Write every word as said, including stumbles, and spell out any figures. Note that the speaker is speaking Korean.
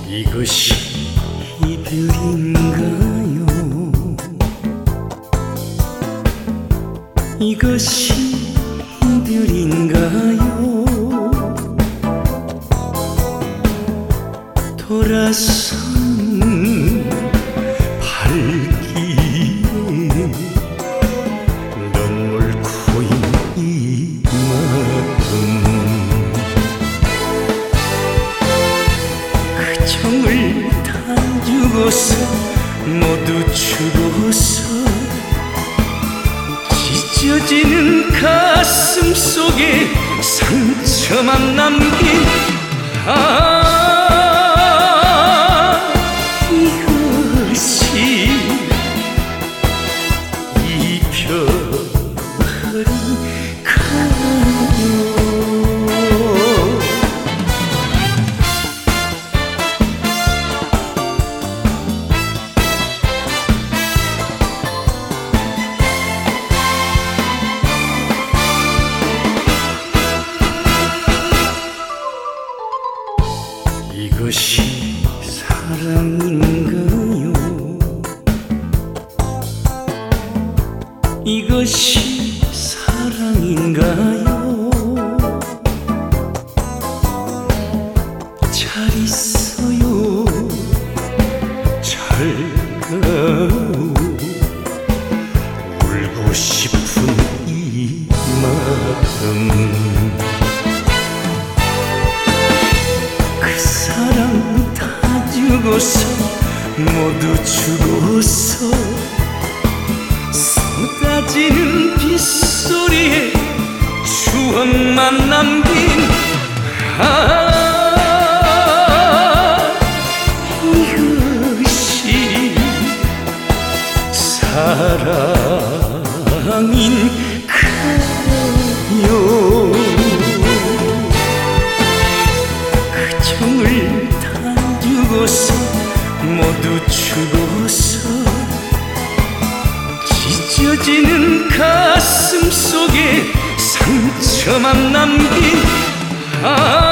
이것이 이별인가요? 이것이 이별인가요? 돌아선 발길에 눈물 고인 이 마음, 그 정을 다 주고서 모두 죽어서 찢어지는 가슴 속에 상처만 남긴 아 이것이 이별인가요? 이것이 사랑인가요? 이것이 사랑인가요? 잘 있어요, 잘 가요. 울고 싶은 이 마음, 사랑 다 주고서 모두 죽어서 쏟아지는 빗소리에 추억만 남긴 아 이것이 사랑인가요? 정을 다 주고서 모두 죽어서 찢어지는 가슴 속에 상처만 남긴 아